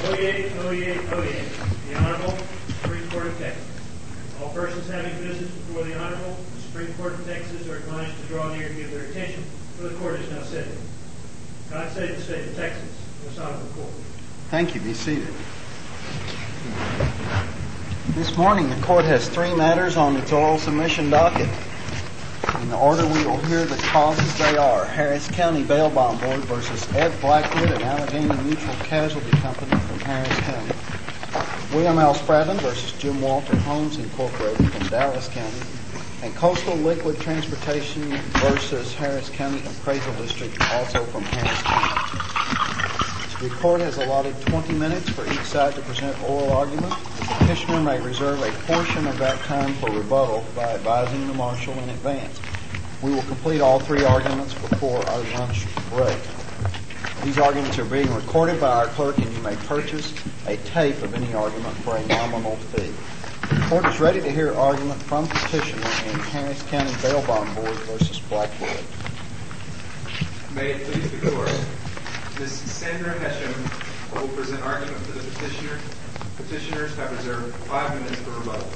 Oyez, oyez, oyez. The Honorable Supreme Court of Texas. All persons having business before the Honorable Supreme Court of Texas are admonished to draw near and give their attention, for the Court is now sitting. God save the state of Texas and this Honorable Court. Thank you. Be seated. This morning the Court has 3 matters on its oral submission docket. In the order we will hear the causes, they are Harris County Bail Bond Board versus Ed Blackwood and Allegheny Mutual Casualty Company from Harris County, William L. Spradlin versus Jim Walter Homes Incorporated from Dallas County, and Coastal Liquid Transportation versus Harris County Appraisal District, also from Harris County. The Court has allotted 20 minutes for each side to present oral argument. The petitioner may reserve a portion of that time for rebuttal by advising the marshal in advance. We will complete all 3 arguments before our lunch break. These arguments are being recorded by our clerk, and you may purchase a tape of any argument for a nominal fee. The Court is ready to hear argument from petitioner in Harris County Bail Bond Board versus Blackwood. May it please the Court. Ms. Sandra Hesham will present argument for the petitioner. Petitioners have reserved 5 minutes for rebuttal.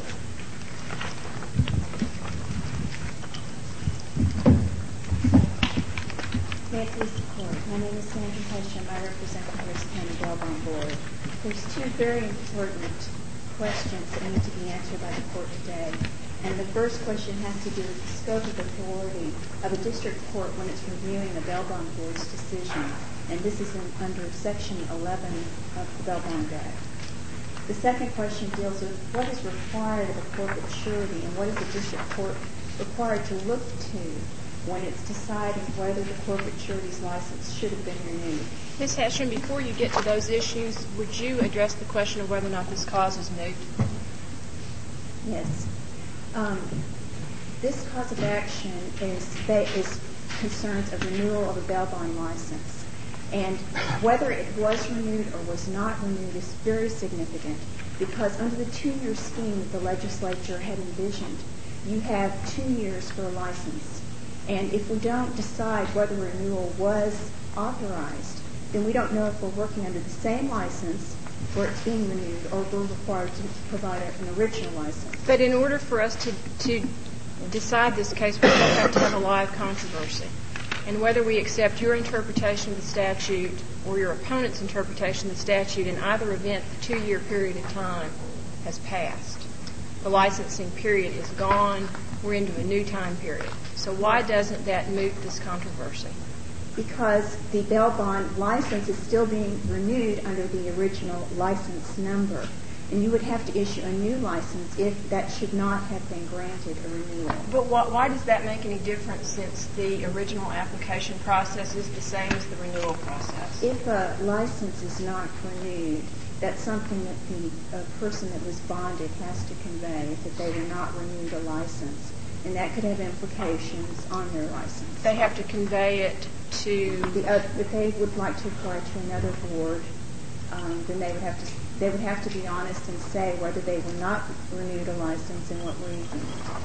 May it please the Court. My name is Sandra Hesham. I represent the Harris County Bail Bond Board. There's 2 very important questions that need to be answered by the Court today. And the first question has to do with the scope of authority of a district court when it's reviewing the Bail Bond Board's decision. And this is under Section 11 of the Bail Bond Act. The second question deals with what is required of a corporate surety and what is the district court required to look to when it's deciding whether the corporate surety's license should have been renewed. Ms. Hesham, before you get to those issues, would you address the question of whether or not this cause is moot? Yes. This cause of action is concerns of renewal of a bail bond license. And whether it was renewed or was not renewed is very significant because under the 2-year scheme that the legislature had envisioned, you have 2 years for a license. And if we don't decide whether renewal was authorized, then we don't know if we're working under the same license or it's being renewed or we're required to provide an original license. But in order for us to decide this case, we have to have a live controversy. And whether we accept your interpretation of the statute or your opponent's interpretation of the statute, in either event, the 2-year period of time has passed. The licensing period is gone. We're into a new time period. So why doesn't that moot this controversy? Because the bail bond license is still being renewed under the original license number. And you would have to issue a new license if that should not have been granted a renewal. But why does that make any difference since the original application process is the same as the renewal process? If a license is not renewed, that's something that the person that was bonded has to convey, that they were not renewed a license. And that could have implications on their license. They have to convey it to... If they would like to apply to another board, then they would have to be honest and say whether they were not renewed a license and what reason.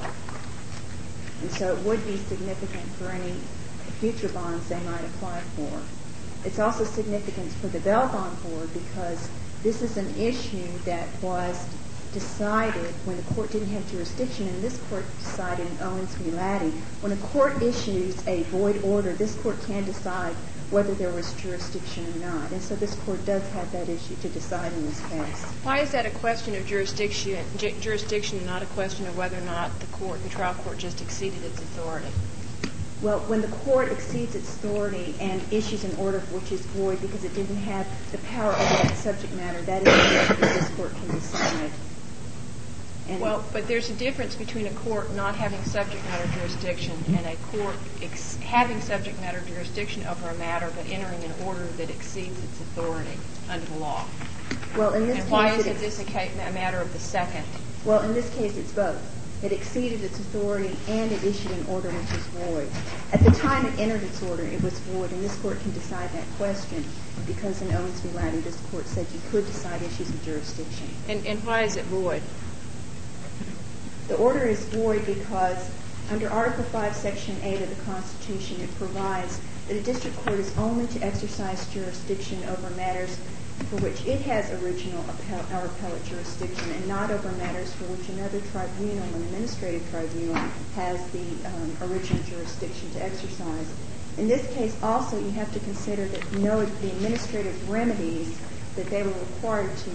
And so it would be significant for any future bonds they might apply for. It's also significant for the Bail Bond Board because this is an issue that was decided when the court didn't have jurisdiction, and this court decided in Owens v. Laddie. When a court issues a void order, this court can decide whether there was jurisdiction or not. And so this court does have that issue to decide in this case. Why is that a question of jurisdiction and not a question of whether or not the trial court just exceeded its authority? Well, when the court exceeds its authority and issues an order which is void because it didn't have the power over that subject matter, that is an issue that this court can decide. Well, but there's a difference between a court not having subject matter jurisdiction and a court having subject matter jurisdiction over a matter but entering an order that exceeds its authority under the law. Well, in this and case, why is this a matter of the second? Well, in this case, it's both. It exceeded its authority and it issued an order which is void. At the time it entered its order, it was void, and this court can decide that question because in Owens v. Laddie, this court said you could decide issues of jurisdiction. And why is it void? The order is void because under Article 5, Section 8 of the Constitution, it provides that a district court is only to exercise jurisdiction over matters for which it has original or appellate jurisdiction and not over matters for which another tribunal, an administrative tribunal, has the original jurisdiction to exercise. In this case, also, you have to consider that the administrative remedies that they were required to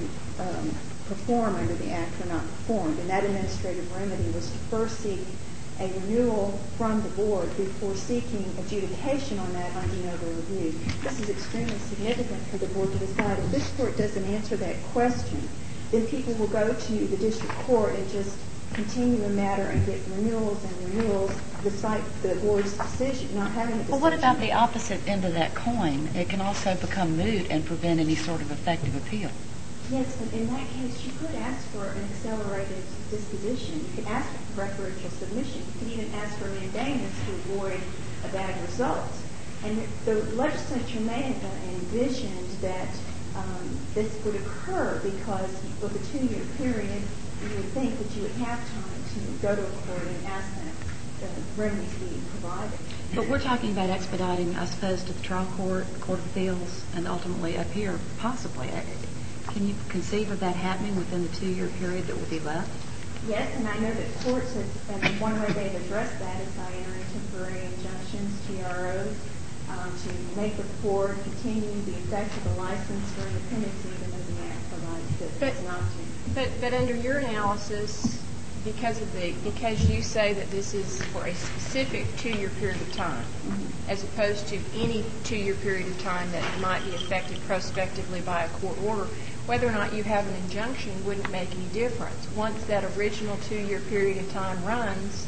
perform under the Act were not performed. And that administrative remedy was to first seek a renewal from the board before seeking adjudication on that on de novo review. This is extremely significant for the board to decide. If this court doesn't answer that question, then people will go to the district court and just continue the matter and get renewals despite the board's decision, not having a decision. Well, what about the opposite end of that coin? It can also become moot and prevent any sort of effective appeal. Yes, but in that case, you could ask for an accelerated disposition. You could ask for preferential submission. You could even ask for mandamus to avoid a bad result. And the legislature may have envisioned that this would occur because with a 2-year period, you would think that you would have time to go to a court and ask that the remedies be provided. But we're talking about expediting, I suppose, to the trial court, Court of Appeals, and ultimately up here, possibly. Can you conceive of that happening within the 2-year period that will be left? Yes, and I know that courts have, and one way they've addressed that is by entering temporary injunctions, TROs, to make the court continue the effect of the license during the pendency, even though the Act provides that it's not to. But under your analysis, because you say that this is for a specific 2-year period of time, as opposed to any 2-year period of time that might be affected prospectively by a court order, whether or not you have an injunction wouldn't make any difference. Once that original 2-year period of time runs,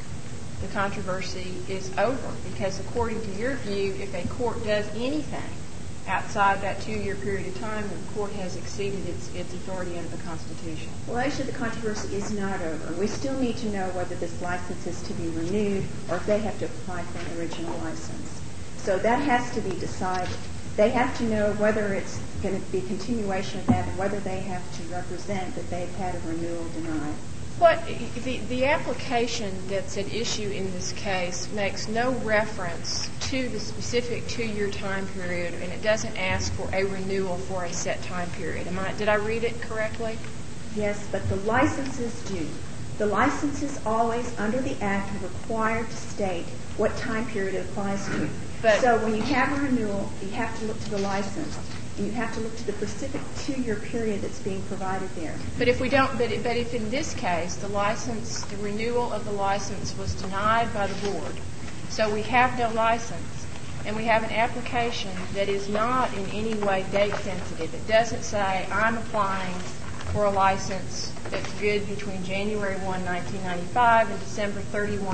the controversy is over. Because according to your view, if a court does anything outside that 2-year period of time, the court has exceeded its authority under the Constitution. Well, actually, the controversy is not over. We still need to know whether this license is to be renewed or if they have to apply for an original license. So that has to be decided. They have to know whether it's going to be a continuation of that and whether they have to represent that they've had a renewal denied. But the application that's at issue in this case makes no reference to the specific 2-year time period, and it doesn't ask for a renewal for a set time period. Did I read it correctly? Yes, but the licenses do. The licenses always, under the Act, are required to state what time period it applies to. So when you have a renewal, you have to look to the license. And you have to look to the specific 2-year period that's being provided there. But if we don't, but if in this case the renewal of the license was denied by the board, so we have no license, and we have an application that is not in any way date sensitive. It doesn't say I'm applying for a license that's good between January 1, 1995 and December 31,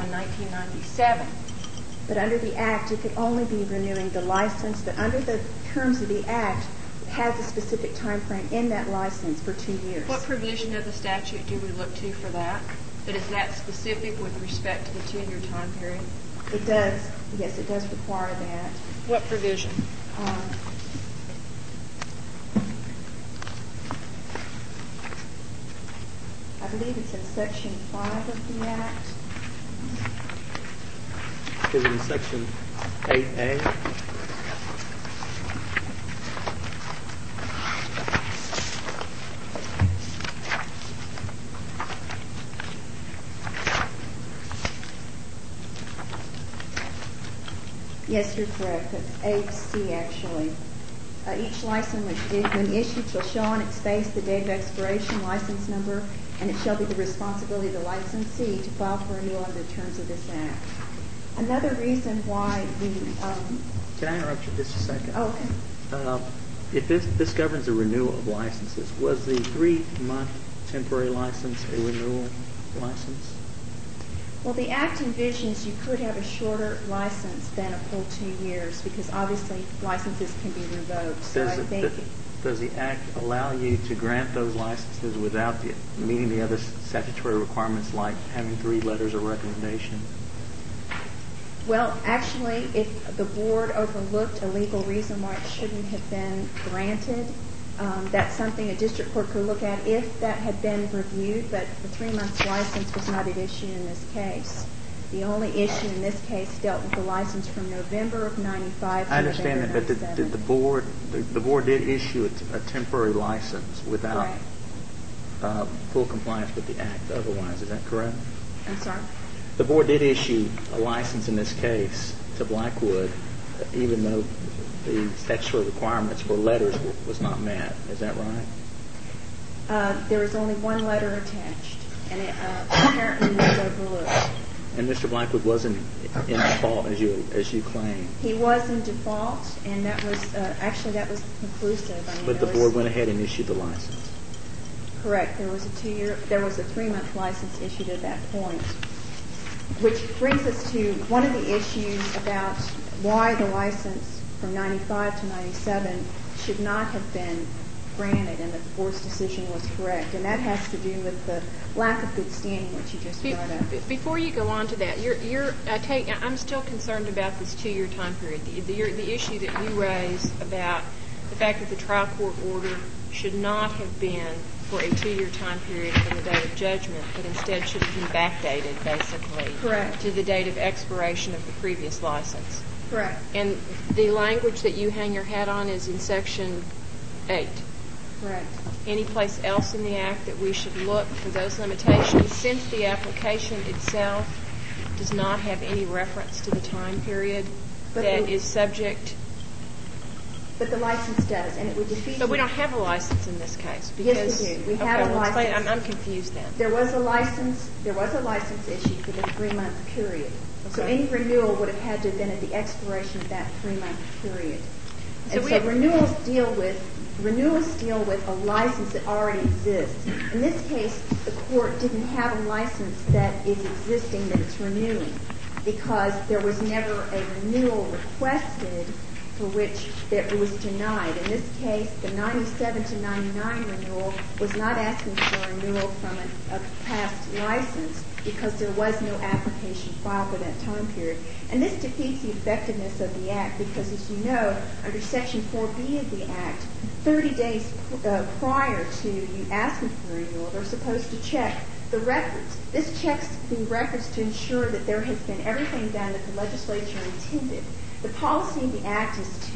1997. But under the Act, it could only be renewing the license that under the terms of the Act has a specific time frame in that license for 2 years. What provision of the statute do we look to for that? That is that specific with respect to the 2-year time period? It does. Yes, it does require that. What provision? I believe it's in Section 5 of the Act. Is it in Section 8A? Yes, you're correct. It's 8C, actually. Each license, when issued, shall show on its face the date of expiration, license number, and it shall be the responsibility of the licensee to file for renewal under the terms of this Act. Another reason why the... Can I interrupt you just a second? Oh, okay. If this governs a renewal of licenses, was the 3-month temporary license a renewal license? Well, the Act envisions you could have a shorter license than a full 2 years because obviously licenses can be revoked. So I think... Does the Act allow you to grant those licenses without meeting the other statutory requirements like having 3 letters of recommendation? Well, actually, if the board overlooked a legal reason why it shouldn't have been granted, that's something a district court could look at if that had been reviewed, but the 3-month license was not at issue in this case. The only issue in this case dealt with the license from November of 95 to I understand that, November but of did the board did issue a temporary license without full compliance with the Act otherwise. Is that correct? I'm sorry? The board did issue a license in this case to Blackwood, even though the statutory requirements for letters was not met. Is that right? There was only one letter attached, and it apparently was overlooked. And Mr. Blackwood wasn't in default, as you claim. He was in default, and that was that was conclusive. I mean, but the board went ahead and issued the license. Correct. There was a 3-month license issued at that point, which brings us to one of the issues about why the license from 95 to 97 should not have been granted, and the board's decision was correct, and that has to do with the lack of good standing, which you just brought up. Before you go on to that, I'm still concerned about this 2-year time period. The issue that you raise about the fact that the trial court order should not have been for a 2-year time period from the date of judgment, but instead should have been backdated, basically, correct, to the date of expiration of the previous license. Correct. And the language that you hang your hat on is in Section 8. Correct. Any place else in the Act that we should look for those limitations, since the application itself does not have any reference to the time period that is subject? But the license does, and it would defeat... But we don't have a license in this case. Yes, we do. We have a license. I'm confused then. There was a license issued for the 3-month period. Okay. So any renewal would have had to have been at the expiration of that 3-month period. So renewals deal with a license that already exists. In this case, the court didn't have a license that is existing, that it's renewing, because there was never a renewal requested for which it was denied. In this case, the 97 to 99 renewal was not asking for a renewal from a past license because there was no application filed for that time period. And this defeats the effectiveness of the Act because, as you know, under Section 4B of the Act, 30 days prior to you asking for a renewal, they're supposed to check the records. This checks the records to ensure that there has been everything done that the legislature intended. The policy of the Act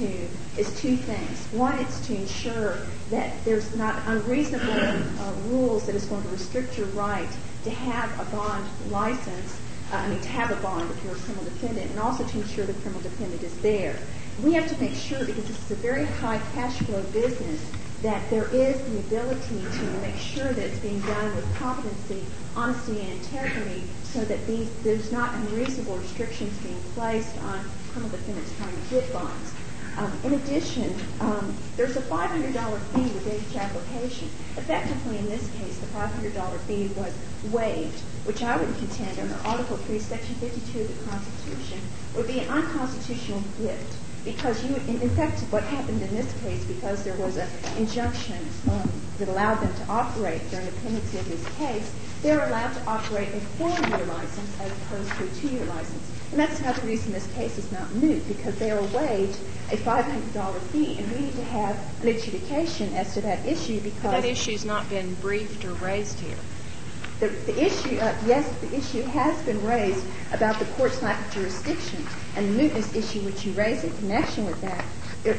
is two things. One, it's to ensure that there's not unreasonable rules that is going to restrict your right to have a bond license, to have a bond if you're a criminal defendant, and also to ensure the criminal defendant is there. We have to make sure, because this is a very high cash flow business, that there is the ability to make sure that it's being done with competency, honesty, and integrity so that there's not unreasonable restrictions being placed on criminal defendants trying to get bonds. In addition, there's a $500 fee with each application. Effectively, in this case, the $500 fee was waived, which I would contend under Article 3, Section 52 of the Constitution would be an unconstitutional gift. Because in fact, what happened in this case, because there was an injunction that allowed them to operate during the pendency of this case, they're allowed to operate a 4-year license as opposed to a 2-year license. And that's not the reason this case is not moot, because they are waived a $500 fee, and we need to have an adjudication as to that issue because... But that issue's not been briefed or raised here. The issue, yes, the issue has been raised about the court's lack of jurisdiction, and the mootness issue which you raised in connection with that. But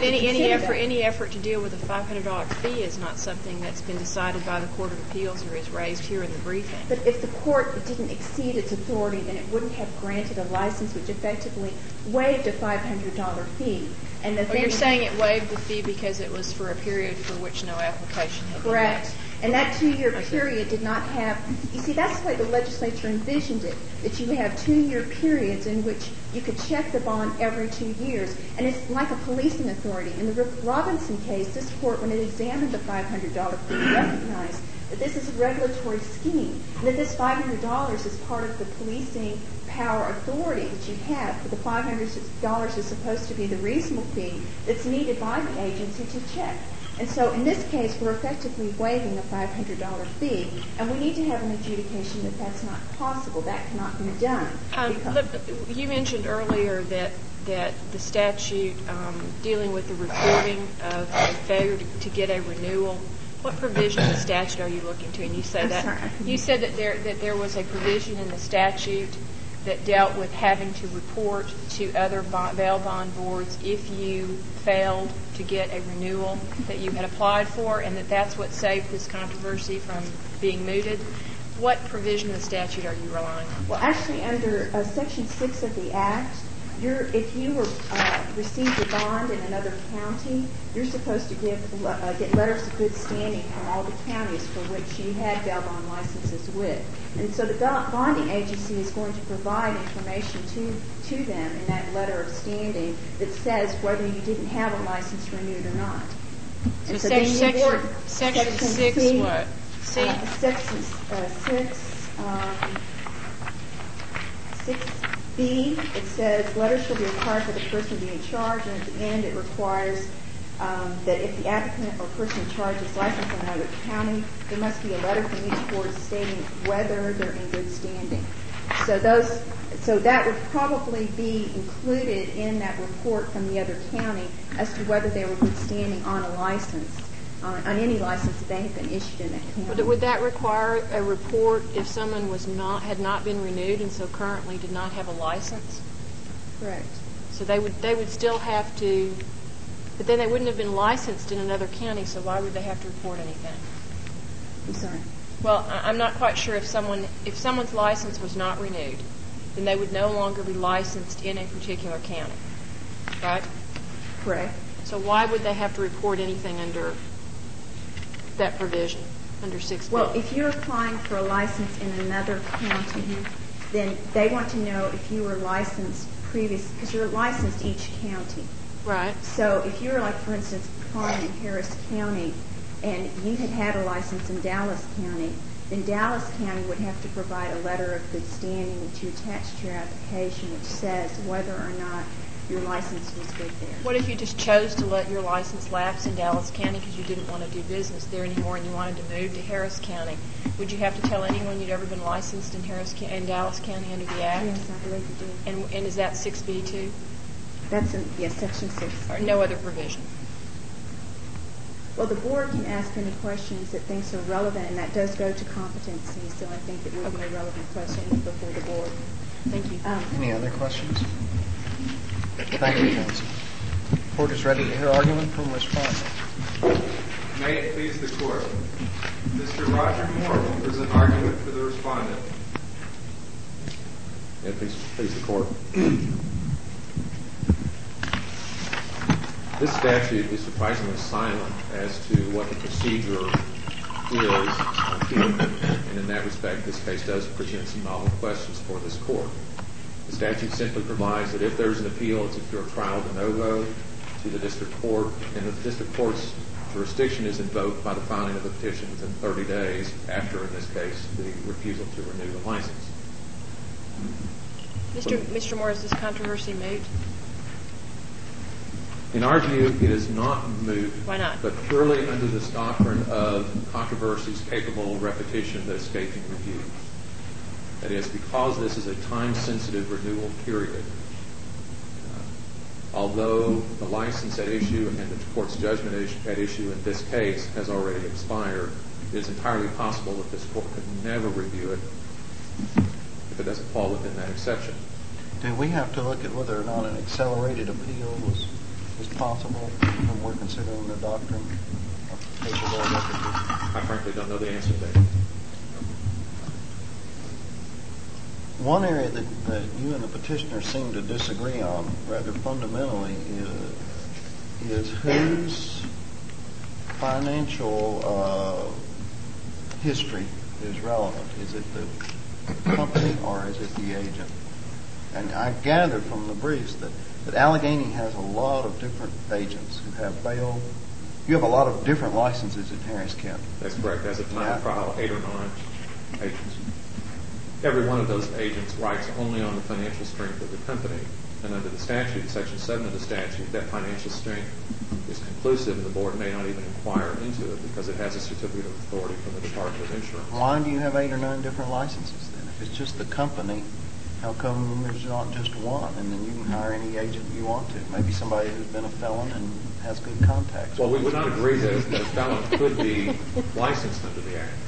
any effort to deal with a $500 fee is not something that's been decided by the Court of Appeals or is raised here in the briefing. But if the court didn't exceed its authority, then it wouldn't have granted a license which effectively waived a $500 fee. And you're saying it waived the fee because it was for a period for which no application had been made. Correct. And that 2-year period did not have... You see, that's the way the legislature envisioned it, that you have 2-year periods in which you could check the bond every 2 years. And it's like a policing authority. In the Robinson case, this court, when it examined the $500 fee, recognized that this is a regulatory scheme, and that this $500 is part of the policing power authority that you have. The $500 is supposed to be the reasonable fee that's needed by the agency to check. And so in this case, we're effectively waiving a $500 fee, and we need to have an adjudication that that's not possible. That cannot be done. You mentioned earlier that the statute dealing with the reporting of a failure to get a renewal, what provision of the statute are you looking to? And you said that there was a provision in the statute that dealt with having to report to other bail bond boards if you failed to get a renewal that you had applied for, and that's what saved this controversy from being mooted. What provision of the statute are you relying on? Well, actually, under Section 6 of the Act, if you received a bond in another county, you're supposed to get letters of good standing from all the counties for which you had bail bond licenses with. And so the bonding agency is going to provide information to them in that letter of standing that says whether you didn't have a license renewed or not. And so Section 6 what? Section 6B, it says letters shall be required for the person to be in charge, and at the end it requires that if the applicant or person in charge is licensed in another county, there must be a letter from each board stating whether they're in good standing. So that would probably be included in that report from the other county as to whether they were good standing on a license, on any license that they had been issued in that county. But would that require a report if someone had not been renewed and so currently did not have a license? Correct. So they would still have to, but then they wouldn't have been licensed in another county, so why would they have to report anything? I'm sorry. Well, I'm not quite sure if someone's license was not renewed, then they would no longer be licensed in a particular county, right? Correct. So why would they have to report anything under that provision, under 6B? Well, if you're applying for a license in another county, then they want to know if you were licensed previous, because you're licensed each county. Right. So if you were, like, for instance, applying in Harris County and you had a license in Dallas County, then Dallas County would have to provide a letter of good standing that you attach to your application which says whether or not your license was good there. What if you just chose to let your license lapse in Dallas County because you didn't want to do business there anymore and you wanted to move to Harris County? Would you have to tell anyone you'd ever been licensed in Dallas County under the Act? Yes, I believe you do. And is that 6B too? That's in, Section 6. Or no other provision? Well, the board can ask any questions it thinks are relevant, and that does go to competency, so I think it would be a relevant question before the board. Thank you. Any other questions? Thank you, counsel. The court is ready to hear argument from respondent. May it please the court. Mr. Roger Moore will present argument for the respondent. May it please the court. This statute is surprisingly silent as to what the procedure is on appeal, and in that respect, this case does present some novel questions for this court. The statute simply provides that if there is an appeal, it's a pure trial de novo to the district court, and if the district court's jurisdiction is invoked by the filing of a petition within 30 days after, in this case, the refusal to renew the license. Mr. Moore, is this controversy moot? In our view, it is not moot. Why not? But purely under this doctrine of controversies capable of repetition that escaping review. That is, because this is a time-sensitive renewal period, although the license at issue and the court's judgment at issue in this case has already expired, it is entirely possible that this court could never review it if it doesn't fall within that exception. Do we have to look at whether or not an accelerated appeal was possible when we're considering the doctrine of capable of repetition? I frankly don't know the answer to that. One area that you and the petitioner seem to disagree on rather fundamentally is whose financial history is relevant. Is it the company or is it the agent? And I gather from the briefs that Allegheny has a lot of different agents who have bail. You have a lot of different licenses in Harris County. That's correct. As of time of trial, 8 or 9 agents. Every one of those agents writes only on the financial strength of the company. And under the statute, Section 7 of the statute, that financial strength is conclusive, and the board may not even inquire into it because it has a certificate of authority from the Department of Insurance. Why do you have 8 or 9 different licenses then? If it's just the company, how come there's not just one? And then you can hire any agent you want to. Maybe somebody who's been a felon and has good contacts. Well, we would not agree that a felon could be licensed under the Act.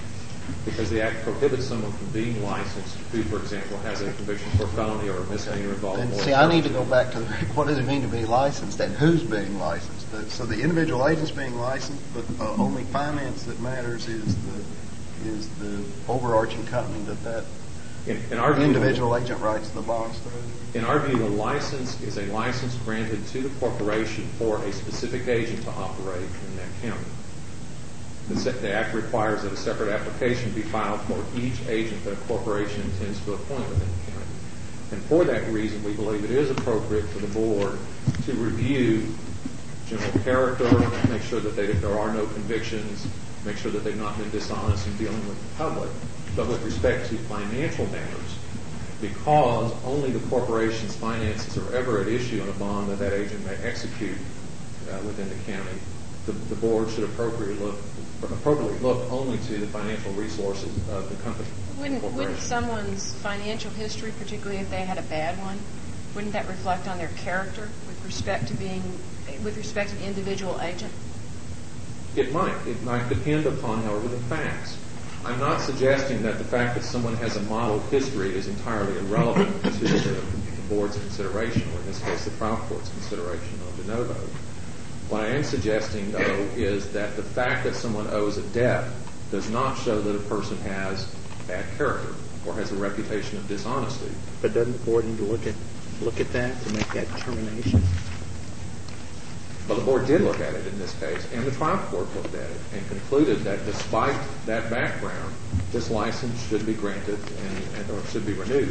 because the Act prohibits someone from being licensed who, for example, has a conviction for a felony or a misdemeanor involving moral See, I need to go back to what does it mean to be licensed and who's being licensed. So the individual agent's being licensed, but only finance that matters is the overarching company that in our view, individual agent writes the bonds through. In our view, a license is a license granted to the corporation for a specific agent to operate in that county. The Act requires that a separate application be filed for each agent that a corporation intends to appoint within the county. And for that reason, we believe it is appropriate for the board to review general character, make sure that there are no convictions, make sure that they've not been dishonest in dealing with the public. But with respect to financial matters, because only the corporation's finances are ever at issue in a bond that agent may execute within the county, the board should appropriately look only to the financial resources of the company. Wouldn't someone's financial history, particularly if they had a bad one, wouldn't that reflect on their character with respect to the individual agent? It might. It might depend upon, however, the facts. I'm not suggesting that the fact that someone has a modeled history is entirely irrelevant to the board's consideration, or in this case, the trial court's consideration of de novo. What I am suggesting, though, is that the fact that someone owes a debt does not show that a person has bad character or has a reputation of dishonesty. But doesn't the board need to look at that to make that determination? Well, the board did look at it in this case, and the trial court looked at it and concluded that despite that background, this license should be granted or should be renewed.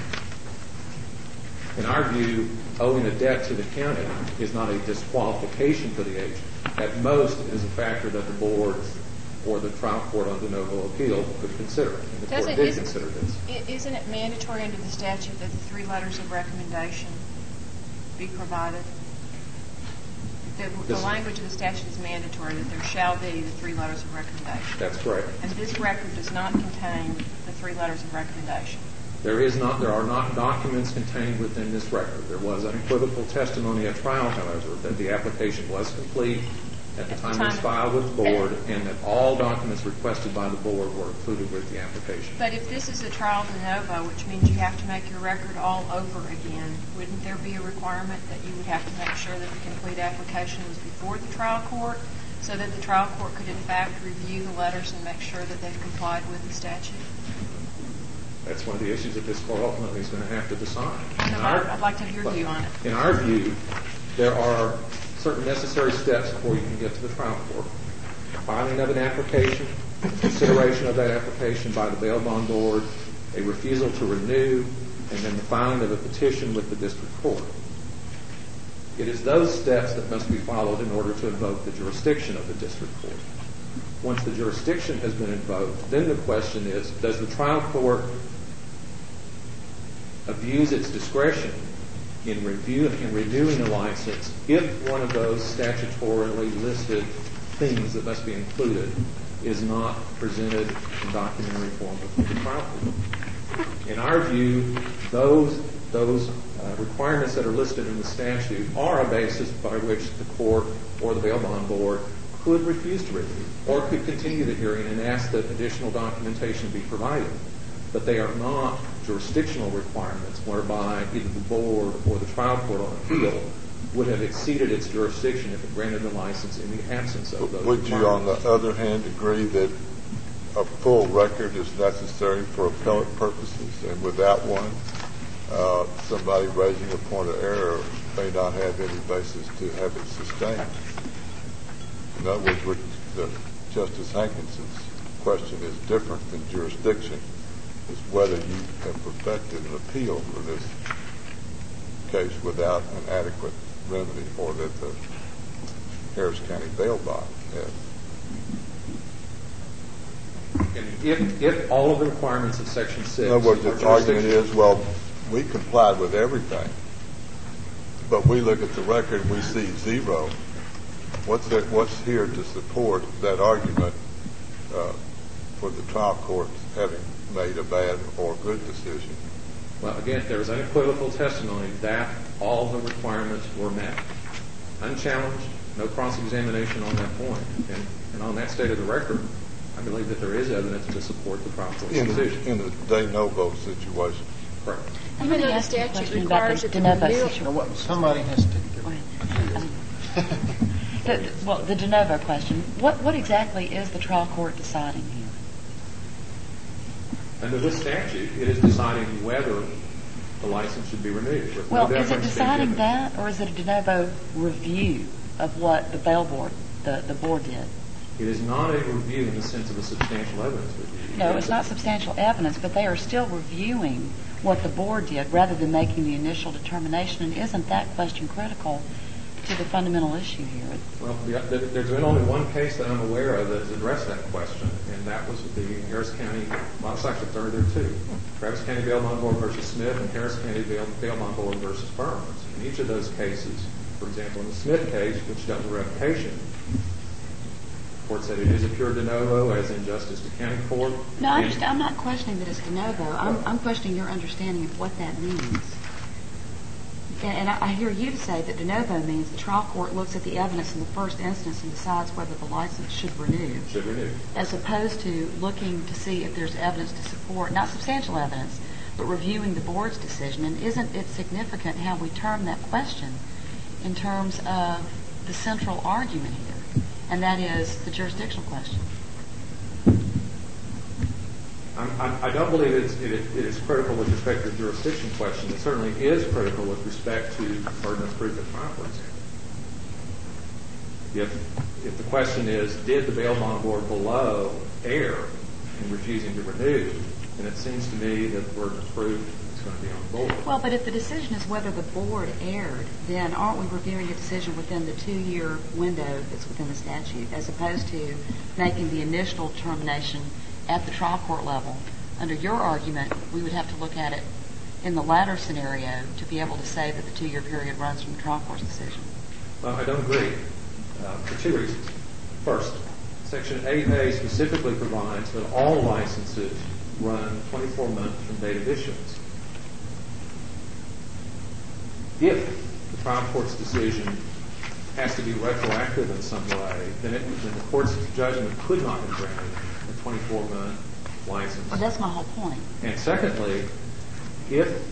In our view, owing a debt to the county is not a disqualification for the agent. At most, it is a factor that the board or the trial court on de novo appeal could consider. And the court did consider this. Isn't it mandatory under the statute that the 3 letters of recommendation be provided? The language of the statute is mandatory, that there shall be the 3 letters of recommendation. That's correct. And this record does not contain the 3 letters of recommendation. There are not documents contained within this record. There was unequivocal testimony at trial, however, that the application was complete at the time it was filed with the board, and that all documents requested by the board were included with the application. But if this is a trial de novo, which means you have to make your record all over again, wouldn't there be a requirement that you would have to make sure that the complete application was before the trial court, so that the trial court could in fact review the letters and make sure that they've complied with the statute? That's one of the issues that this court ultimately is going to have to decide. I'd like to hear your view on it. In our view, there are certain necessary steps before you can get to the trial court. Filing of an application, consideration of that application by the bail bond board, a refusal to renew, and then the filing of a petition with the district court. It is those steps that must be followed in order to invoke the jurisdiction of the district court. Once the jurisdiction has been invoked, then the question is, does the trial court abuse its discretion in reviewing a license if one of those statutorily listed things that must be included is not presented in documentary form before the trial court? In our view, those requirements that are listed in the statute are a basis by which the court or the bail bond board could refuse to review or could continue the hearing and ask that additional documentation be provided. But they are not jurisdictional requirements whereby either the board or the trial court on appeal would have exceeded its jurisdiction if it granted the license in the absence of those requirements. Would you, on the other hand, agree that a full record is necessary for appellate purposes, and without one, somebody raising a point of error may not have any basis to have it sustained? In other words, Justice Hankinson's question is different than jurisdiction. It's whether you have perfected an appeal for this case without an adequate remedy, or that the Harris County bail bond has. If all of the requirements of Section 6 in other words, the argument is, well, we complied with everything, but we look at the record and we see 0. What's here to support that argument for the trial court having made a bad or good decision? Well, again, there is unequivocal testimony that all the requirements were met. Unchallenged, no cross-examination on that point. And on that state of the record, I believe that there is evidence to support the trial court's decision. In a de novo situation. Correct. Even though the statute requires that the renewal... Somebody has to... Well, the de novo question, what exactly is the trial court deciding here? Under this statute, it is deciding whether the license should be renewed. Well, is it deciding that, or is it a de novo review of what the bail board, the board did? It is not a review in the sense of a substantial evidence review. No, it's not substantial evidence, but they are still reviewing what the board did rather than making the initial determination. And isn't that question critical to the fundamental issue here? Well, there's been only one case that I'm aware of that has addressed that question, and that was the Harris County, well, it's actually third there too, Travis County Bail Bond Board versus Smith and Harris County Bail Bond Board versus Burns. In each of those cases, for example, in the Smith case, which dealt with revocation, the court said it is a pure de novo, as in Justice to County Court. No, I'm not questioning that it's de novo. I'm questioning your understanding of what that means. And I hear you say that de novo means the trial court looks at the evidence in the first instance and decides whether the license should renew. Should renew. As opposed to looking to see if there's evidence to support, not substantial evidence, but reviewing the board's decision. And isn't it significant how we term that question in terms of the central argument here, and that is the jurisdictional question? I don't believe it is critical with respect to the jurisdiction question. It certainly is critical with respect to the burden of proof at trial, for example. If the question is, did the bail bond board below err in refusing to renew, then it seems to me that the burden of proof is going to be on the board. Well, but if the decision is whether the board erred, then aren't we reviewing a decision within the 2-year window that's within the statute, as opposed to making the initial determination at the trial court level? Under your argument, we would have to look at it in the latter scenario to be able to say that the 2-year period runs from the trial court's decision. Well, I don't agree for two reasons. First, Section 8A specifically provides that all licenses run 24 months from date of issuance. If the trial court's decision has to be retroactive in some way, then the court's judgment could not have granted a 24-month license. Well, that's my whole point. And secondly, if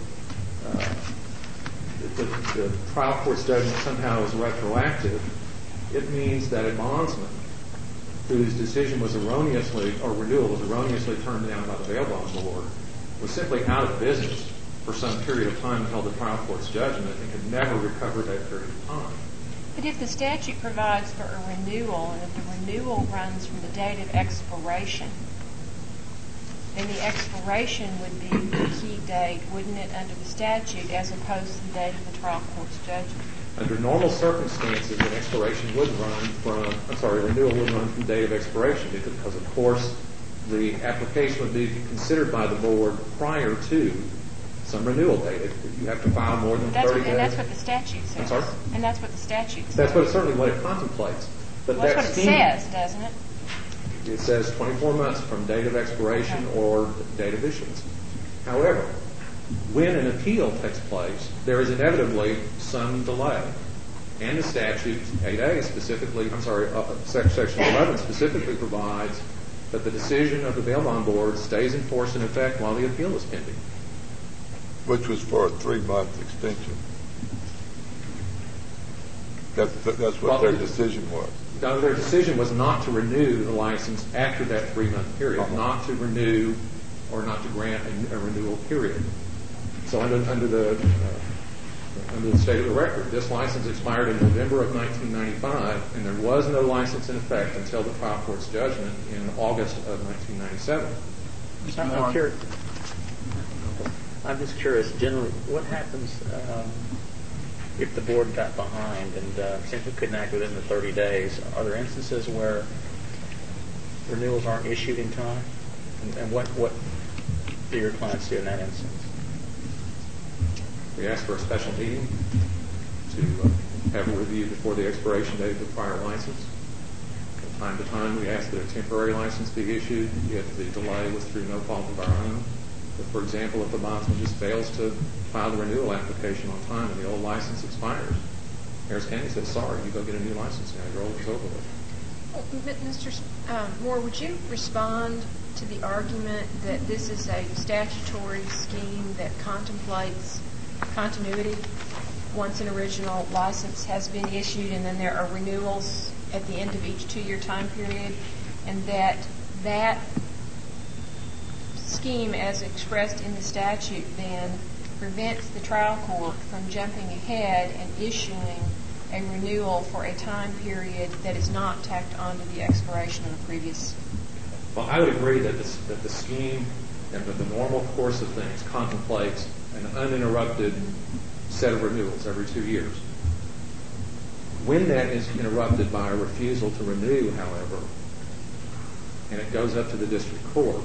the trial court's judgment somehow is retroactive, it means that a bondsman whose decision was erroneously, or renewal was erroneously turned down by the bail bond board, was simply out of business for some period of time until the trial court's judgment and could never recover that period of time. But if the statute provides for a renewal, and if the renewal runs from the date of expiration, then the expiration would be the key date, wouldn't it, under the statute, as opposed to the date of the trial court's judgment? Under normal circumstances, an expiration would run renewal would run from the date of expiration, because, of course, the application would be considered by the board prior to some renewal date. You have to file more than 30 days. And that's what the statute says. I'm sorry? And that's what the statute says. That's certainly what it contemplates. But well, that's what it says, doesn't it? It says 24 months from date of expiration or date of issuance. However, when an appeal takes place, there is inevitably some delay. And the statute, 8A specifically, Section 11 specifically provides that the decision of the bail bond board stays in force and effect while the appeal is pending. Which was for a 3-month extension. That's what their decision was. No, their decision was not to renew the license after that 3-month period, not to renew or not to grant a renewal period. So under the state of the record, this license expired in November of 1995, and there was no license in effect until the trial court's judgment in August of 1997. I'm just curious, generally, what happens if the board got behind and simply couldn't act within the 30 days? Are there instances where renewals aren't issued in time? And what do your clients do in that instance? We ask for a special meeting to have a review before the expiration date of the prior license. From time to time, we ask that a temporary license be issued if the delay was through no fault of our own. But, for example, if the bondsman just fails to file the renewal application on time and the old license expires, Harris County says, sorry, you go get a new license now. Your old is over with. Moore, would you respond to the argument that this is a statutory scheme that contemplates continuity once an original license has been issued and then there are renewals at the end of each 2-year time period, and that scheme as expressed in the statute then prevents the trial court from jumping ahead and issuing a renewal for a time period that is not tacked onto the expiration of the previous? Well, I would agree that the scheme and the normal course of things contemplates an uninterrupted set of renewals every 2 years. When that is interrupted by a refusal to renew, however, and it goes up to the district court,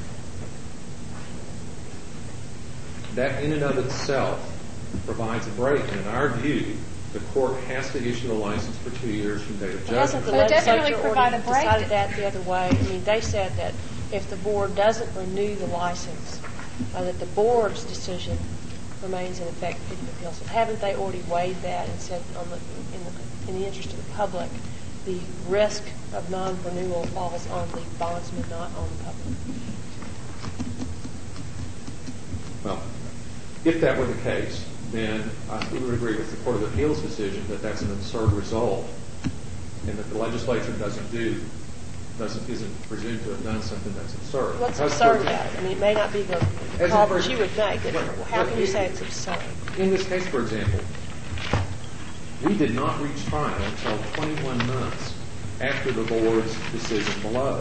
that in and of itself provides a break. And in our view, the court has to issue a license for 2 years from date of judgment. Hasn't the legislature already decided that the other way? I mean, they said that if the board doesn't renew the license, that the board's decision remains in effect for the appeal. So haven't they already weighed that and said, in the interest of the public, the risk of non-renewal falls on the bondsman, not on the public? Well, if that were the case, then we would agree with the Court of Appeals decision that that's an absurd result, and that the legislature isn't presumed to have done something that's absurd. What's absurd about it? I mean, it may not be the call that you would make, but how can you say it's absurd? In this case, for example, we did not reach trial until 21 months after the board's decision below.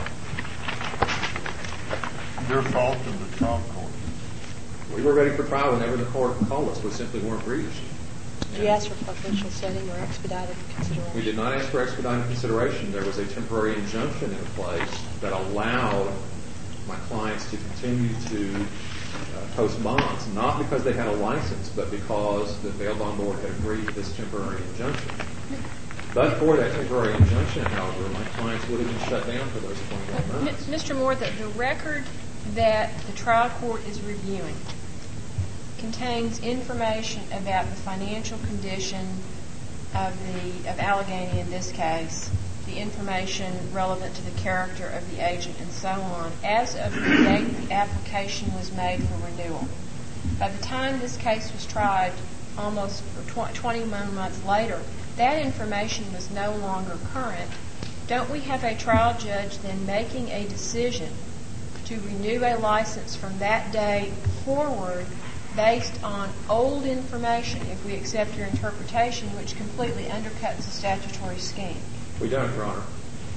Your fault of the trial court. We were ready for trial whenever the court called us. We simply weren't reached. Did you ask for preferential setting or expedited consideration? We did not ask for expedited consideration. There was a temporary injunction in place that allowed my clients to continue to post bonds, not because they had a license, but because the bail bond board had agreed to this temporary injunction. But for that temporary injunction, however, my clients would have been shut down for those 21 months. Mr. Moore, the record that the trial court is reviewing contains information about the financial condition of Allegheny in this case, the information relevant to the character of the agent, and so on, as of the date the application was made for renewal. By the time this case was tried, almost 21 months later, that information was no longer current. Don't we have a trial judge then making a decision to renew a license from that day forward based on old information, if we accept your interpretation, which completely undercuts the statutory scheme? We don't, Your Honor.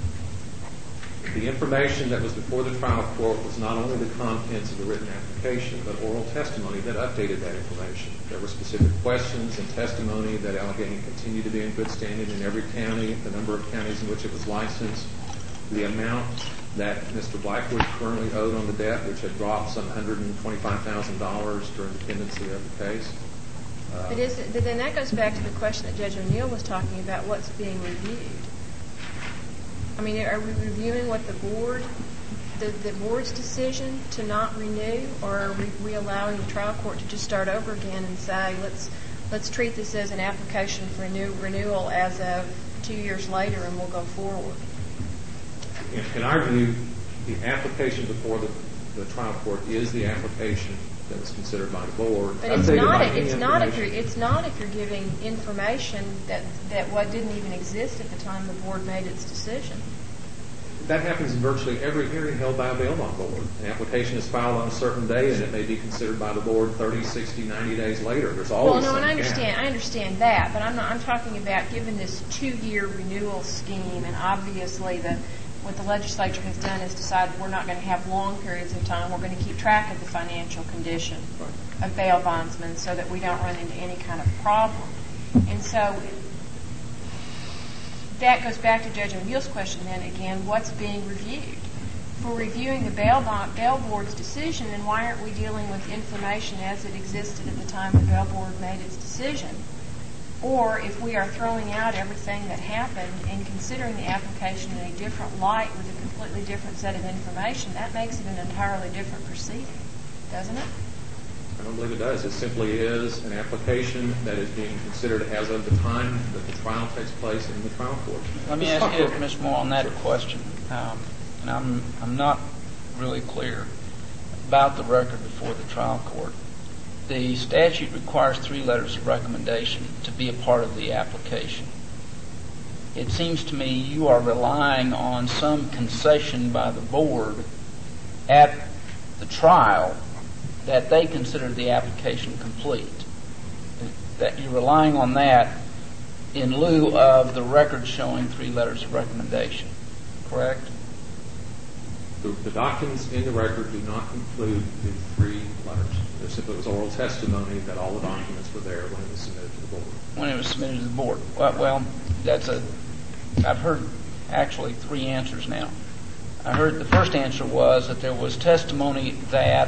The information that was before the trial court was not only the contents of the written application, but oral testimony that updated that information. There were specific questions and testimony that Allegheny continued to be in good standing in every county, the number of counties in which it was licensed, the amount that Mr. Blackwood currently owed on the debt, which had dropped some $125,000 during the pendency of the case. But then that goes back to the question that Judge O'Neill was talking about, what's being reviewed. I mean, are we reviewing what the board's decision to not renew, or are we allowing the trial court to just start over again and say, let's treat this as an application for a new renewal as of 2 years later, and we'll go forward? In our view, the application before the trial court is the application that was considered by the board. But it's not if you're giving information that what didn't even exist at the time the board made its decision. That happens in virtually every hearing held by a bail bond board. An application is filed on a certain day, and it may be considered by the board 30, 60, 90 days later. There's always some gap. I understand that, but I'm talking about given this 2-year renewal scheme, and obviously what the legislature has done is decided we're not going to have long periods of time. We're going to keep track of the financial condition of bail bondsmen so that we don't run into any kind of problem. And so that goes back to Judge O'Neill's question then again, what's being reviewed? If we're reviewing the bail board's decision, then why aren't we dealing with information as it existed at the time the bail board made its decision? Or if we are throwing out everything that happened and considering the application in a different light with a completely different set of information, that makes it an entirely different proceeding, doesn't it? I don't believe it does. It simply is an application that is being considered as of the time that the trial takes place in the trial court. Let me ask you, Ms. Moore, on that question. and I'm not really clear about the record before the trial court. The statute requires 3 letters of recommendation to be a part of the application. It seems to me you are relying on some concession by the board at the trial that they considered the application complete. That you're relying on that in lieu of the record showing 3 letters of recommendation. Correct? The documents in the record do not include the 3 letters. There simply was oral testimony that all the documents were there when it was submitted to the board. When it was submitted to the board. Well, I've heard actually 3 answers now. I heard the first answer was that there was testimony that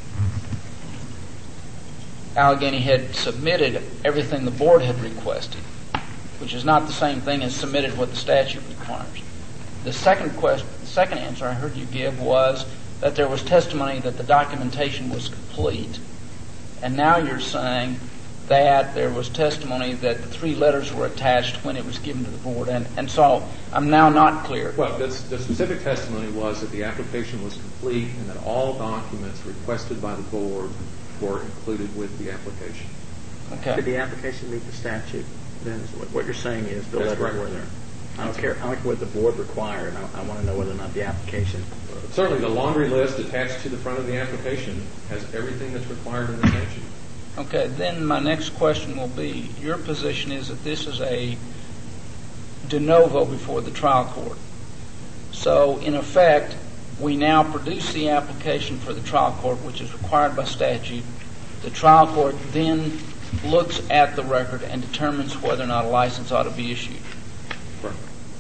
Allegheny had submitted everything the board had requested, which is not the same thing as submitted what the statute requires. The second answer I heard you give was that there was testimony that the documentation was complete, and now you're saying that there was testimony that the 3 letters were attached when it was given to the board, and so I'm now not clear. Well, the specific testimony was that the application was complete and that all documents requested by the board were included with the application. Okay. Did the application meet the statute? Then what you're saying is the letters were there. I don't care. I like what the board required. I want to know whether or not the application. Certainly, the laundry list attached to the front of the application has everything that's required in the statute. Okay. Then my next question will be: your position is that this is a de novo before the trial court. So, in effect, we now produce the application for the trial court, which is required by statute. The trial court then looks at the record and determines whether or not a license ought to be issued. Right.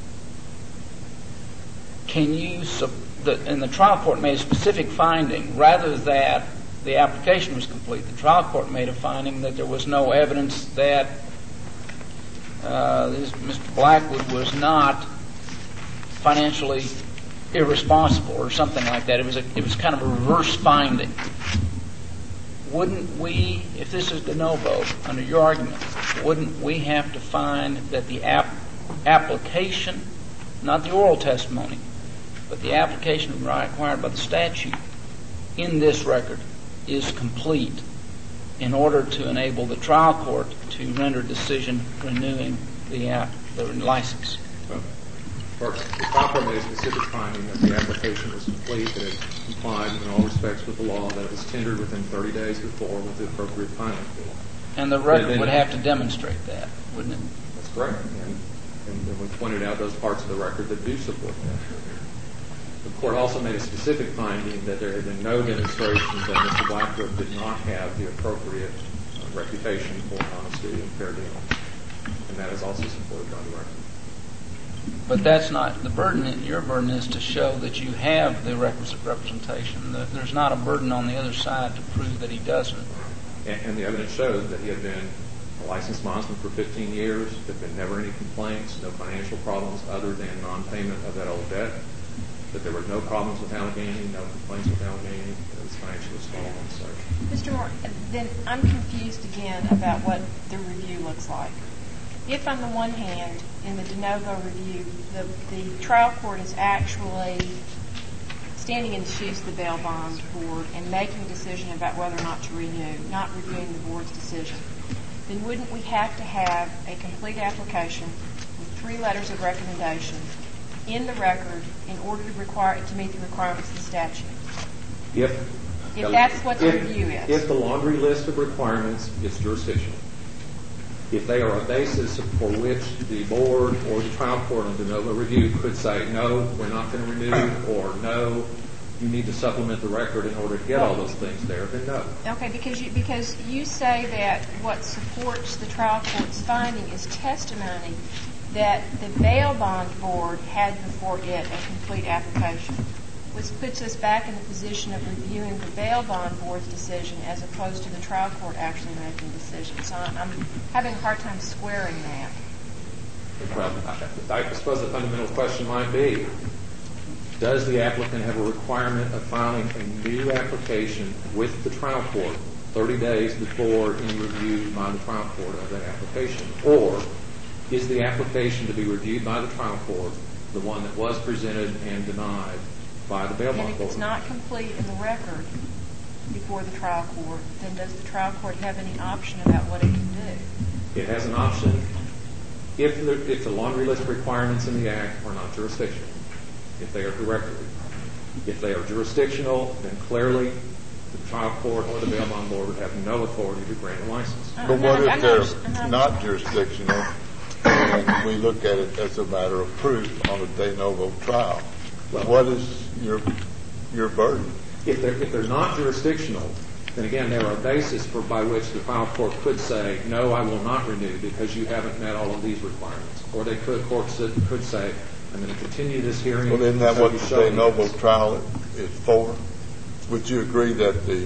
And the trial court made a specific finding, rather that the application was complete. The trial court made a finding that there was no evidence that Mr. Blackwood was not financially irresponsible or something like that. It was kind of a reverse finding. Wouldn't we, if this is de novo, under your argument, wouldn't we have to find that the application, not the oral testimony, but the application required by the statute in this record is complete in order to enable the trial court to render a decision renewing the license? First, the trial court made a specific finding that the application was complete, that it complied in all respects with the law, that it was tendered within 30 days before with the appropriate filing fee. And the record would have to demonstrate that, wouldn't it? That's correct. And we pointed out those parts of the record that do support that. The court also made a specific finding that there had been no demonstrations that Mr. Blackwood did not have the appropriate reputation for honesty and fair dealing. And that is also supported by the record. But that's not the burden. Your burden is to show that you have the requisite representation. There's not a burden on the other side to prove that he doesn't. And the evidence shows that he had been a licensed bondsman for 15 years. There had been never any complaints, no financial problems other than non-payment of that old debt. That there were no problems with Allegheny, no complaints with Allegheny. It was financially small and such. Mr. Moore, then I'm confused again about what the review looks like. If on the one hand, in the de novo review, the trial court is actually standing in the shoes of the bail bond board and making a decision about whether or not to renew, not reviewing the board's decision, then wouldn't we have to have a complete application with 3 letters of recommendation in the record in order to meet the requirements of the statute? If that's what the review is. If the laundry list of requirements is jurisdictional. If they are a basis for which the board or the trial court on de novo review could say, no, we're not going to renew, or no, you need to supplement the record in order to get all those things there, then no. Okay, because you say that what supports the trial court's finding is testimony that the bail bond board had before it a complete application, which puts us back in the position of reviewing the bail bond board's decision as opposed to the trial court actually making decisions. So I'm having a hard time squaring that. Well, I suppose the fundamental question might be, does the applicant have a requirement of filing a new application with the trial court 30 days before any review by the trial court of that application? Or is the application to be reviewed by the trial court the one that was presented and denied by the bail bond board. And if it's not complete in the record before the trial court, then does the trial court have any option about what it can do? It has an option if the laundry list requirements in the Act are not jurisdictional, if they are directory. If they are jurisdictional, then clearly the trial court or the bail bond board would have no authority to grant a license. But what if they're not jurisdictional and we look at it as a matter of proof on a de novo trial? What is your burden? If they're not jurisdictional, then again there are bases by which the trial court could say, no, I will not renew because you haven't met all of these requirements. Or courts could say, I'm going to continue this hearing. Well, isn't that what the de novo trial is for? Would you agree that the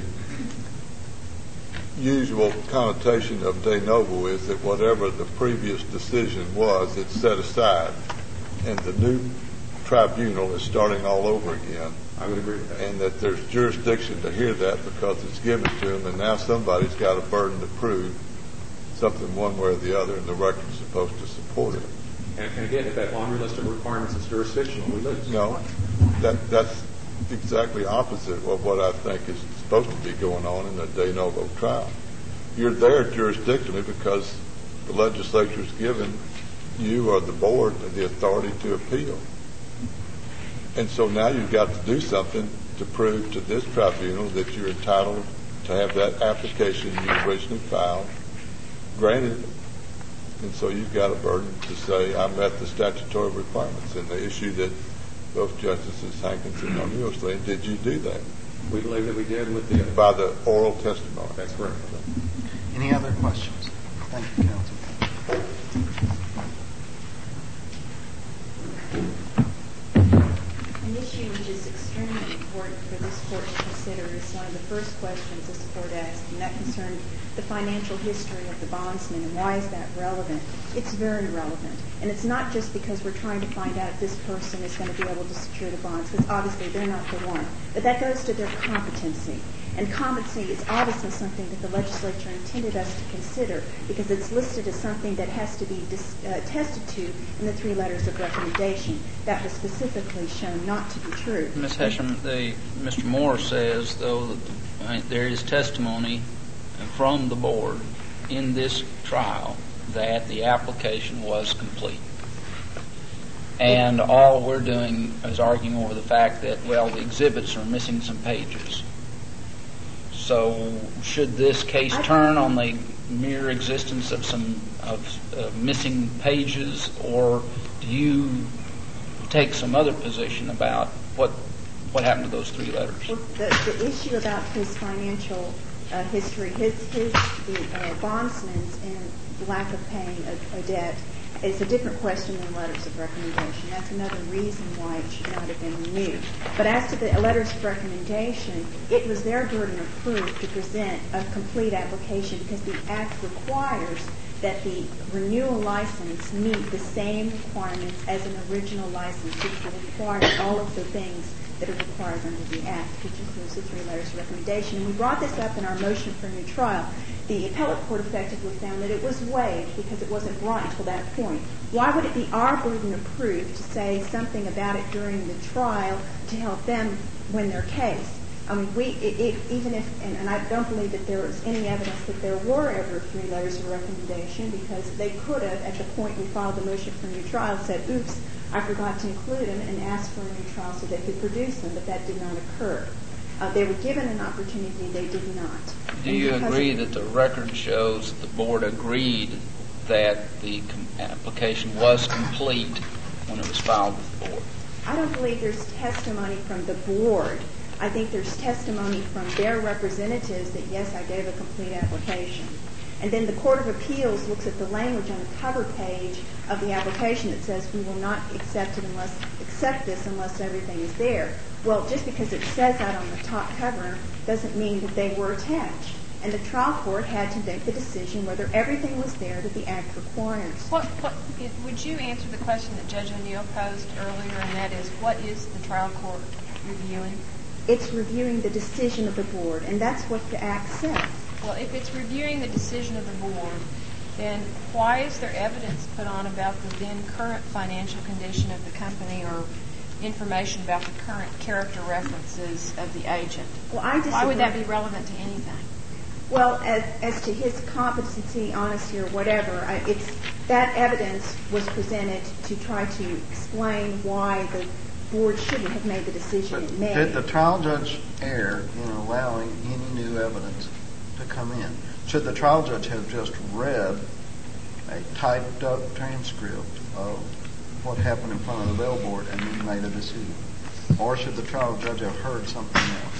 usual connotation of de novo is that whatever the previous decision was, it's set aside, and the new tribunal is starting all over again? I would agree with that. And that there's jurisdiction to hear that because it's given to them, and now somebody's got a burden to prove something one way or the other, and the record's supposed to support it. And again, if that laundry list of requirements is jurisdictional, we lose. No, that's exactly opposite of what I think is supposed to be going on in a de novo trial. You're there jurisdictionally because the legislature's given you or the board the authority to appeal. And so now you've got to do something to prove to this tribunal that you're entitled to have that application you originally filed granted. And so you've got a burden to say, I met the statutory requirements. And the issue that both Justices Hankinson and O'Neill said, did you do that? We believe that we did by the oral testimony. That's correct. Any other questions? Thank you, counsel. An issue which is extremely important for this court to consider is one of the first questions this court asked, and that concerned the financial history of the bondsman and why is that relevant. It's very relevant. And it's not just because we're trying to find out if this person is going to be able to secure the bonds, because obviously they're not the one. But that goes to their competency. And competency is obviously something that the legislature intended us to consider because it's listed as something that has to be attested to in the 3 letters of recommendation. That was specifically shown not to be true. Ms. Hesham, Mr. Moore says, though, that there is testimony from the board in this trial that the application was complete. And all we're doing is arguing over the fact that, well, the exhibits are missing some pages. So should this case turn on the mere existence of some missing pages, or do you take some other position about what happened to those 3 letters? Well, the issue about his financial history, the bondsman's and lack of paying a debt is a different question than letters of recommendation. That's another reason why it should not have been renewed. But as to the letters of recommendation, it was their burden of proof to present a complete application because the Act requires that the renewal license meet the same requirements as an original license, which will require all of the things that are required under the Act, which includes the 3 letters of recommendation. And we brought this up in our motion for a new trial. The appellate court effectively found that it was waived because it wasn't brought until that point. Why would it be our burden of proof to say something about it during the trial to help them win their case? I mean, even if, and I don't believe that there was any evidence that there were ever 3 letters of recommendation because they could have, at the point we filed the motion for a new trial, said, oops, I forgot to include them and asked for a new trial so they could produce them, but that did not occur. They were given an opportunity, they did not. Do you agree that the record shows that the board agreed that the application was complete when it was filed with the board? I don't believe there's testimony from the board. I think there's testimony from their representatives that, yes, I gave a complete application. And then the Court of Appeals looks at the language on the cover page of the application that says we will not accept this unless everything is there. Well, just because it says that on the top cover doesn't mean that they were attached. And the trial court had to make the decision whether everything was there that the Act requires. Would you answer the question that Judge O'Neill posed earlier, and that is, what is the trial court reviewing? It's reviewing the decision of the board, and that's what the Act says. Well, if it's reviewing the decision of the board, then why is there evidence put on about the then current financial condition of the company or information about the current character references of the agent? Well, I disagree. Why would that be relevant to anything? Well, as to his competency, honesty, or whatever, that evidence was presented to try to explain why the board shouldn't have made the decision it made. Did the trial judge err in allowing any new evidence to come in? Should the trial judge have just read a typed-up transcript of what happened in front of the bail board and then made a decision? Or should the trial judge have heard something else?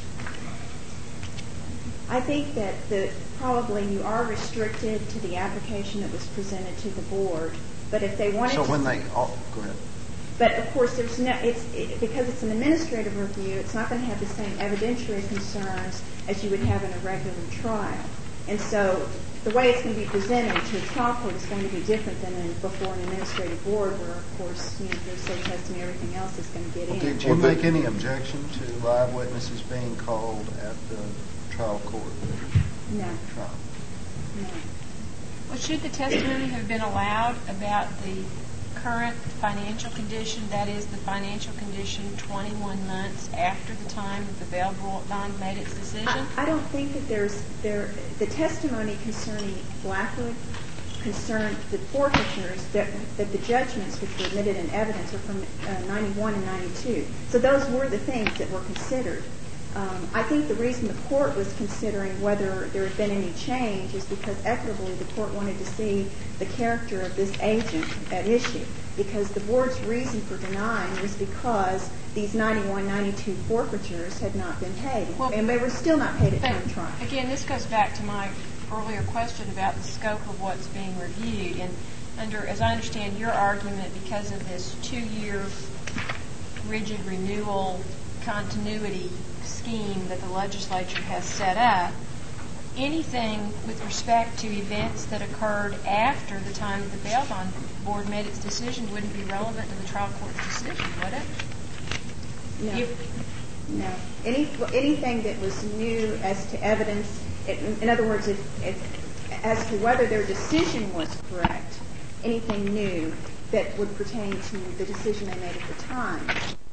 I think that probably you are restricted to the application that was presented to the board. But if they wanted go ahead. But of course, because it's an administrative review, it's not going to have the same evidentiary concerns as you would have in a regular trial. And so the way it's going to be presented to a trial court is going to be different than before an administrative board where, of course, hearsay testing and everything else is going to get in. Did you make any objection to live witnesses being called at the trial court? No. Trial? No. Well, should the testimony have been allowed about the current financial condition, that is, the financial condition 21 months after the time that the bail bond made its decision? I don't think that the testimony concerning Blackwood concerned the forfeitures that the judgments which were admitted in evidence are from 91 and 92. So those were the things that were considered. I think the reason the court was considering whether there had been any change is because equitably the court wanted to see the character of this agent at issue, because the board's reason for denying was because these 91, 92 forfeitures had not been paid, and they were still not paid at time trial. Again, this goes back to my earlier question about the scope of what's being reviewed. And as I understand your argument, because of this 2-year rigid renewal continuity scheme that the legislature has set up, anything with respect to events that occurred after the time that the bail bond board made its decision wouldn't be relevant to the trial court's decision, would it? No. Anything that was new as to evidence, in other words, as to whether their decision was correct, anything new that would pertain to the decision they made at the time.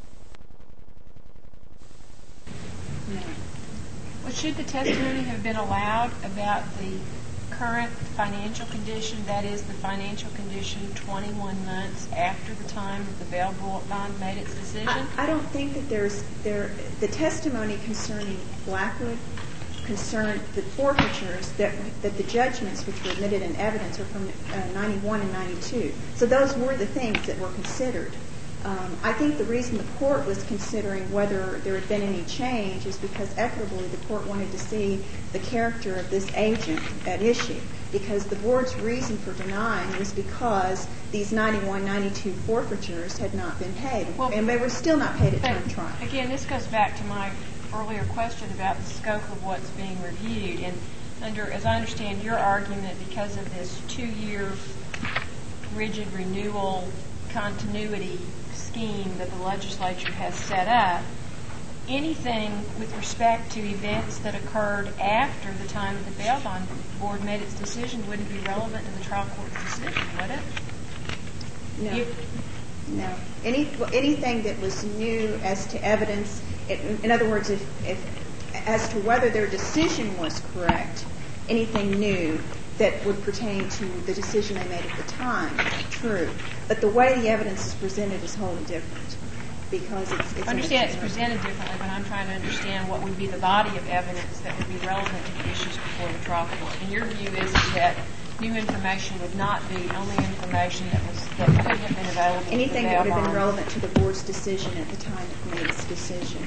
No. Well, should the testimony have been allowed about the current financial condition, that is, the financial condition 21 months after the time that the bail bond made its decision? I don't think that the testimony concerning Blackwood concerned the forfeitures that the judgments which were admitted in evidence are from 91 and 92. So those were the things that were considered. I think the reason the court was considering whether there had been any change is because equitably the court wanted to see the character of this agent at issue, because the board's reason for denying was because these 91, 92 forfeitures had not been paid, and they were still not paid at time trial. Again, this goes back to my earlier question about the scope of what's being reviewed. And as I understand your argument, because of this 2-year rigid renewal continuity scheme that the legislature has set up, anything with respect to events that occurred after the time that the bail bond board made its decision wouldn't be relevant to the trial court's decision, would it? No. Anything that was new as to evidence, in other words, as to whether their decision was correct, anything new that would pertain to the decision they made at the time, true. But the way the evidence is presented is wholly different, because it's... I understand it's presented differently, but I'm trying to understand what would be the body of evidence that would be relevant to the issues before the trial court. And your view is that new information would not be only information that could have been available. Anything that would have been relevant to the board's decision at the time it made its decision.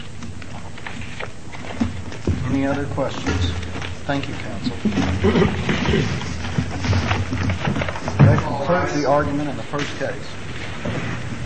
Any other questions? Thank you, counsel. That concludes the argument in the first case.